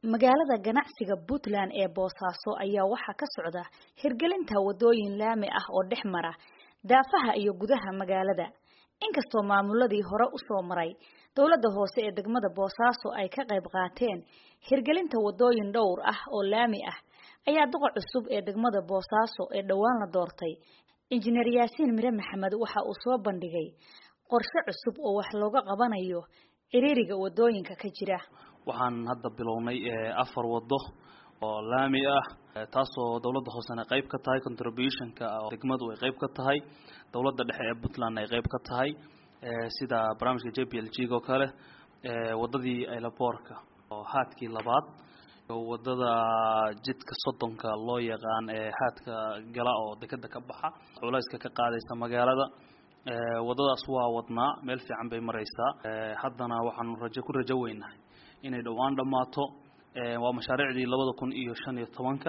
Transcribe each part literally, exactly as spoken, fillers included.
magaalada ganacsiga Puntland ee Boosaaso ayaa waxa ka socda hirgelinta wadooyin laami ah oo dhexmara daafaha iyo gudaha magaalada inkastoo maamuladii hore u soo maray dawladda hoose ee degmada Boosaaso ay ka qayb qaateen hirgelinta wadooyin dhowr ah oo laami ah ayaa duqa cusub ee degmada Boosaaso ee dhawaan la doortay injineer Yaasiin Mire Maxamed waxa uu soo bandhigay qorshe cusub oo wax looga qabanayo ciriiriga wadooyinka ka jira waxaan hadda bilownay afar wado oo laami ah taasoo dawladda hoosena qayb ka tahay contribution-ka degmadu ay qayb ka tahay dawladda dhexe ee Puntland ay qayb ka tahay sida barnaamijka J P L G oo kale wadadii airport-ka oo haadkii labaad wadada jidka soddonka loo yaqaan ee haadka gala oo dekada ka baxa culayska ka qaadaysa magaalada wadadaas waa wadnaa meel fiican bay maraysaa haddana waxaan rajo ku rajo weynahay inay dhawaan dhamaato waa mashaariicdii labada kun iyo shan iyo tobanka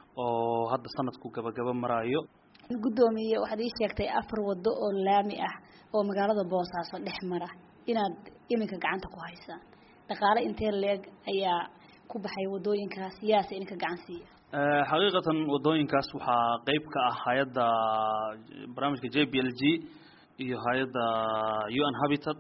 oo hadda sanadku gabagaba marayo gudoomiye waxaad ii sheegtay afar wado oo laami ah oo magaalada Boosaaso dhex mara inaad iminka gacanta ku haysaan dhaqaale intee leeg ayaa ku baxay wadooyinkaas yaas in ka gacan siiya xaqiiqatan wadooyinkaas waxa qayb ka ah hay'adda barnaamijka J P L G iyo hay'adda U N Habitat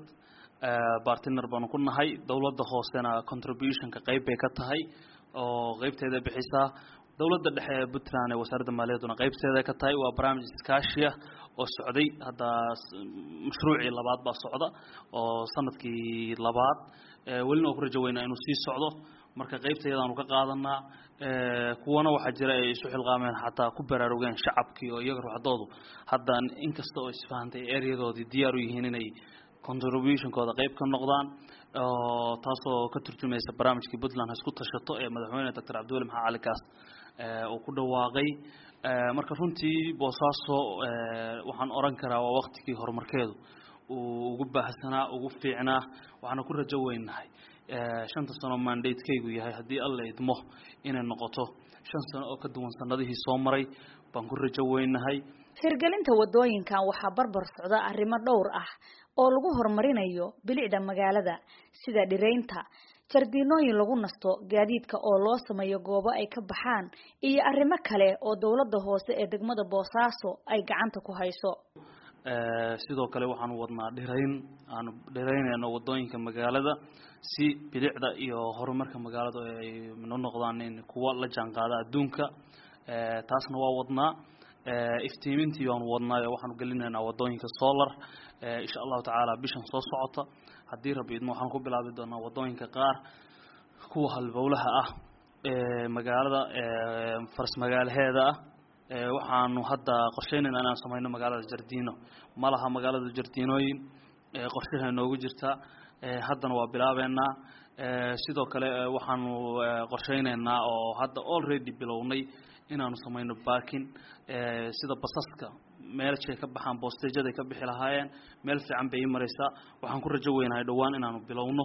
partner baan ku nahay dawladda hoosena contribution-ka qayb bay ka tahay oo qaybteeda bixisaa dawladda dhexe ee Puntland ee wasaaradda maaliyadda qaybteeda ka tahay waa barnaamij iskaashiya oo socday hadda mashruuci labaad baa socda oo sanadkii labaad welina ku rajo weynaa inuu sii socdo marka qaybteedaan ka qaadanaa kuwana waxa jira ay isu xilqaameen xataa ku baraarugeen shacabkii oo iyaga ruuxdoodu hadda inkasta oo isfahamtay area-doodii diyaar u yihiin inay contribution-kooda qayb ka noqdaan oo taasoo ka turjumaysa barnaamijkii Puntland isku tashato ee madaxweyne Doctor Cabdiweli Maxamed Cali Kaas oo ku dhawaaqay marka runtii Boosaaso waxaan oran karaa waa waqtigii horumarkeedu uu ugu baahsanaa ugu fiicnaa waxaan ku rajo weynahay shanta sano mandate-kaygu yahay hadii alla idmo inay noqoto shan sano oo ka duwan sanadihii soo maray baan ku rajo weynahay hirgelinta wadooyinkan waxa barbar socda arrimo dhowr ah oo lagu horumarinayo bilicda magaalada sida dhireynta jardiinooyin lagu nasto gaadiidka oo loo sameeyo goobo ay ka baxaan iyo arrimo kale oo dawladda hoose ee degmada Boosaaso ay gacanta ku hayso sidoo kale waxaan wadnaa dhireyn aan dhireynayno wadooyinka magaalada si bilicda iyo horumarka magaalada ay noqdaan in kuwa la jaan qaada adduunka taasna waa wadnaa iftiimintii aan wadnaayo waxaan galinaynaa wadooyinka solar insha Allah taala bishan soo socota hadii rabbi idmo waxaan ku bilaabi doonaa wadooyinka qaar kuwa halbowlaha ah ee magaalada ee faras magaalaheeda ah waxaanu hadda qorsheynaynaa inaan sameeyno magaalada Jardiino malaha magaalada Jardiinooyin qorshaha noogu jirta haddana waa bilaabeynaa sidoo kale waxaanu qorsheynaynaa oo hadda already bilownay inaanu sameeyno parking sida basaska meelay ka baxaan boostejada ka bixi lahaayeen meel fiican bay maraysaa waxaan ku rajo weynahay dhawaan inaanu bilowno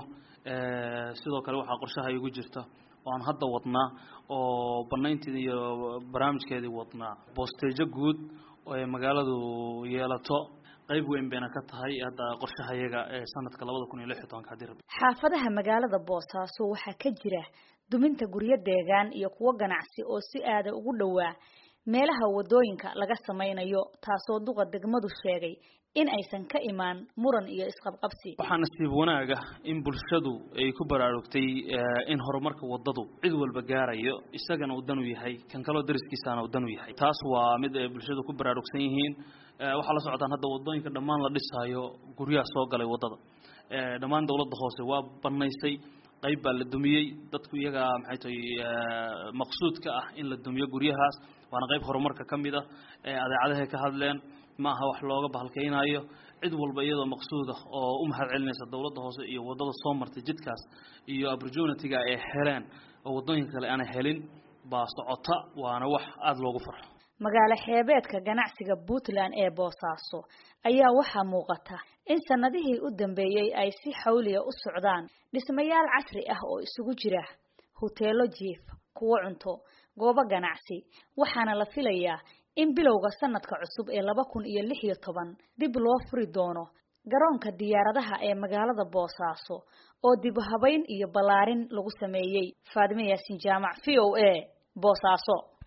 sidoo kale waxa qorshaha igu jirta oo aan hadda wadnaa oo banayntii iyo barnaamijkeedii wadnaa boostejo guud oo magaaladu yeelato qayb weyn bayna ka tahay hadda qorshahayaga ee sanadka labada kun iyo lix iyo toban hadii rabbi xaafadaha magaalada Boosaaso waxa ka jira duminta guryo deegaan iyo kuwa ganacsi oo si aad ugu dhawaa meelaha wadooyinka laga sameeynayo taasoo duqa degmadu sheegay in aysan ka imaan muran iyo isqabqabsi waxaan nasiib wanaaga in bulshadu ay ku baraarugtay in horumarka wadadu cid walba gaarayo isagana uu dan u yahay kan kale dariskiisana uu dan u yahay taas waa mid ay bulshadu ku baraarugsan yihiin waxa la socdaan hadda wadooyinka dhamaan la dhisayo guryaha soo galay wadada dhamaan dawladda hoose waa banaysay qayb baa la dumiyay dadku iyaga maxay tahay maqsuudka ah in la dumiyo guryahaas waana qayb horumarka kamid ah ee adeecadaha ka hadleen ma aha wax looga bahalkeynayo cid walba iyadoo maqsuud ah oo u mahad celinaysa dawladda hoose iyo wadada soo martay jidkaas iyo opportunity-ga ay heleen oo wadooyinka kale aan helin baa socota waana wax aad loogu farxo magaalo xeebeedka ganacsiga Puntland ee Boosaaso ayaa waxa muuqata in sanadihii u dambeeyay ay si xawliya u socdaan dhismayaal casri ah oo isugu jira hoteelo jiif kuwa cunto goobo ganacsi waxaana la filayaa in bilowga sanadka cusub ee laba kun iyo lix iyo toban dib loo furi doono garoonka diyaaradaha ee magaalada Boosaaso oo dib u habayn iyo balaarin lagu sameeyay. Faadime Yaasin Jaamac, V O A, Boosaaso.